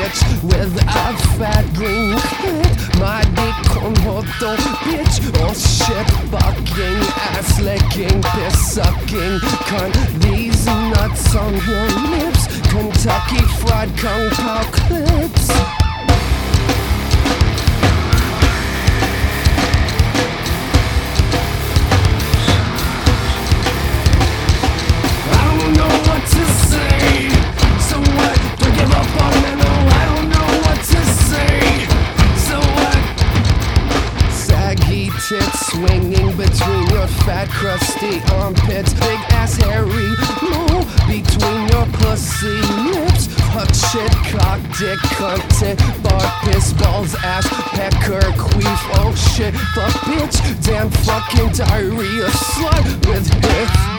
bitch with a fat green clit. My dick con hot bitch. Oh shit, fucking ass licking, piss sucking cunt. These nuts on your lips, Kentucky Fried Kung Pao clips. Swinging between your fat crusty armpits, big ass hairy mole between your pussy lips. Fuck shit, cock, dick, cunt, bark, piss, balls, ass, pecker, queef, oh shit, fuck bitch, damn fucking diarrhea slut with hips.